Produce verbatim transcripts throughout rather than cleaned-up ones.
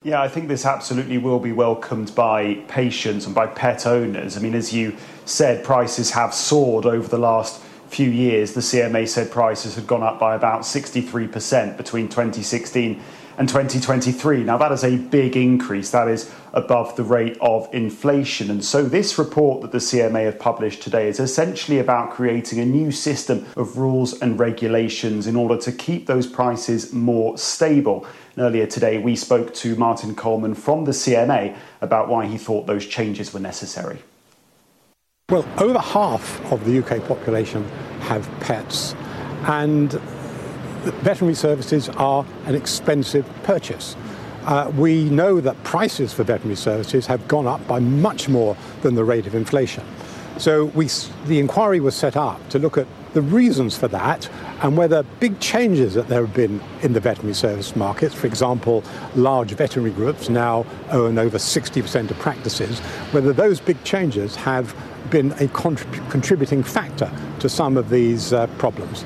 Yeah, I think this absolutely will be welcomed by patients and by pet owners. I mean, as you said, prices have soared over the last few years. The C M A said prices had gone up by about sixty-three percent between twenty sixteen and twenty twenty-three. Now, that is a big increase. That is above the rate of inflation. And so this report that the C M A have published today is essentially about creating a new system of rules and regulations in order to keep those prices more stable. And earlier today, we spoke to Martin Coleman from the C M A about why he thought those changes were necessary. Well, over half of the U K population have pets, and veterinary services are an expensive purchase. Uh, we know that prices for veterinary services have gone up by much more than the rate of inflation. So we, the inquiry was set up to look at the reasons for that and whether big changes that there have been in the veterinary service markets, for example, large veterinary groups now own over sixty percent of practices, whether those big changes have been a contrib- contributing factor to some of these uh, problems.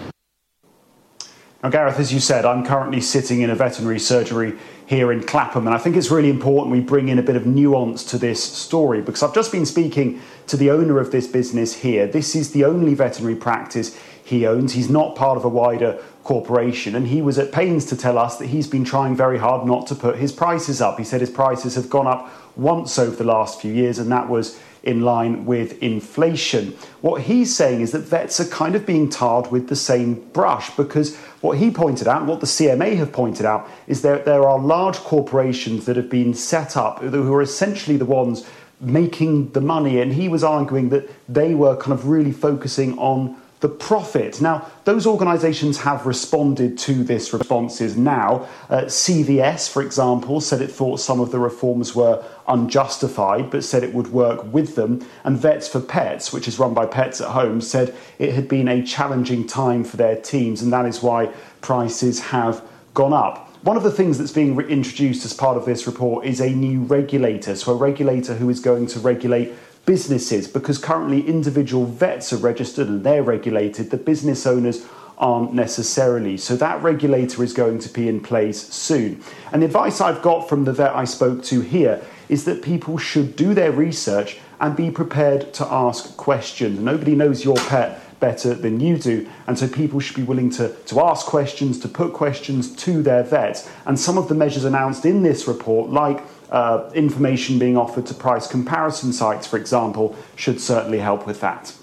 Now, Gareth, as you said, I'm currently sitting in a veterinary surgery here in Clapham, and I think it's really important we bring in a bit of nuance to this story, because I've just been speaking to the owner of this business here. This is the only veterinary practice he owns. He's not part of a wider corporation, and he was at pains to tell us that he's been trying very hard not to put his prices up. He said his prices have gone up once over the last few years, and that was in line with inflation. What he's saying is that vets are kind of being tarred with the same brush, because what he pointed out, and what the C M A have pointed out, is that there are large corporations that have been set up who are essentially the ones making the money, and he was arguing that they were kind of really focusing on the profit. Now, those organisations have responded to this responses now. Uh, C V S, for example, said it thought some of the reforms were unjustified, but said it would work with them. And Vets for Pets, which is run by Pets at Home, said it had been a challenging time for their teams, and that is why prices have gone up. One of the things that's being re- introduced as part of this report is a new regulator, so a regulator who is going to regulate businesses, because currently individual vets are registered and they're regulated. The business owners aren't necessarily. So that regulator is going to be in place soon. And the advice I've got from the vet I spoke to here is that people should do their research and be prepared to ask questions. Nobody knows your pet better than you do, and so people should be willing to, to ask questions, to put questions to their vets. And some of the measures announced in this report, like uh, information being offered to price comparison sites, for example, should certainly help with that.